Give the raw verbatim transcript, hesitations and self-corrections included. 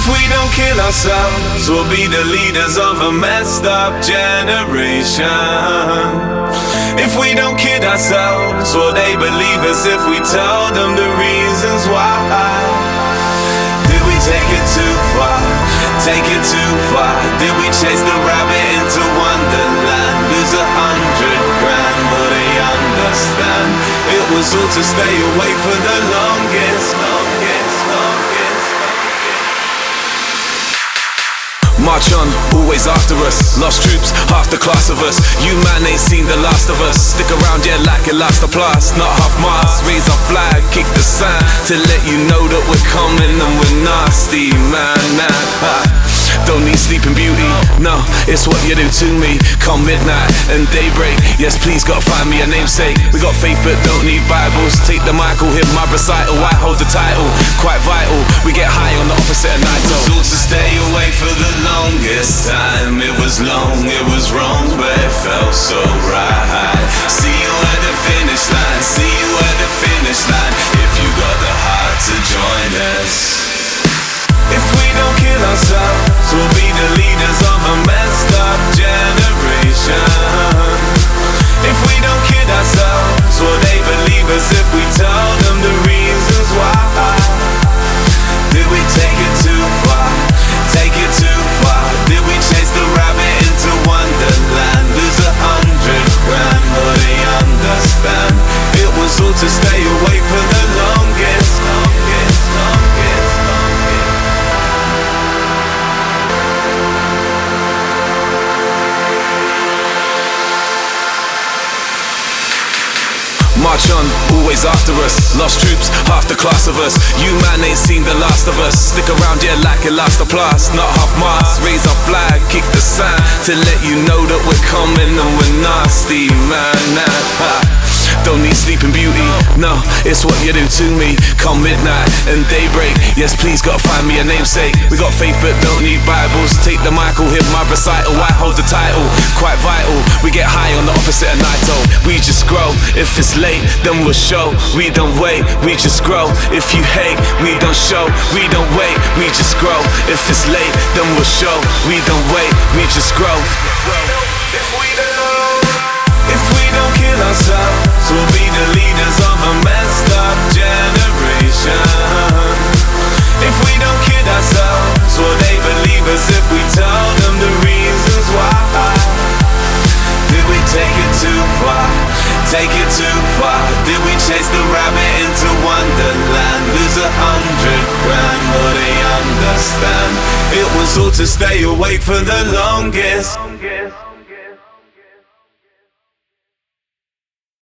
we don't kill ourselves, we'll be the leaders of a messed up generation. If we don't kid ourselves, will they believe us if we tell them the reasons why? Did we take it too far? Take it too far? Did we chase the rabbit into Wonderland? Lose a hundred grand, will they understand? It was all to stay awake for the longest, longest, longest. March on, always after us. Lost troops, half the class of us. You man ain't seen the last of us. Stick around, yeah, like it lasts the plus. Not half mast, raise our flag, kick the sand to let you know that we're coming and we're nasty, man, man. Ha. Don't need sleeping beauty, no, it's what you do to me. Come midnight and daybreak, yes please gotta find me a namesake. We got faith but don't need Bibles. Take the mic, hear my recital, I hold the title. Quite vital, we get high on the opposite of night. It was all to stay awake for the longest time. It was long, it was wrong, but it felt so right. See you at the finish line, see you at the finish line. If you got the heart to join us. If we don't kill ourselves, we'll be the leaders of a messed up generation. If we don't kid ourselves, will they believe us if we tell them the reasons why? Did we take it too far? Take it too far? Did we chase the rabbit into Wonderland? Lose a hundred grand, will they understand? It was all to stay awake for the longest, longest, longest. March on, always after us. Lost troops, half the class of us. You man ain't seen the last of us. Stick around, yeah, like it lasts the plus. Not half mast, raise our flag, kick the sand to let you know that we're coming and we're nasty, man, man. Ha. Don't need sleeping beauty, no, it's what you do to me. Come midnight and daybreak, yes please gotta find me a namesake. We got faith but don't need Bibles. Take the mic, hear my recital, I hold the title. Quite vital, we get high on the opposite of night. We just grow, if it's late then we'll show. We don't wait, we just grow. If you hate, we don't show. We don't wait, we just grow. If it's late then we'll show. We don't wait, we just grow. If we don't, if we don't kill ourselves, we'll be the leaders of a messed up generation. If we don't kid ourselves, will they believe us if we tell them the reasons why? Did we take it too far? Take it too far? Did we chase the rabbit into Wonderland? Lose a hundred grand, will they understand? It was all to stay awake for the longest.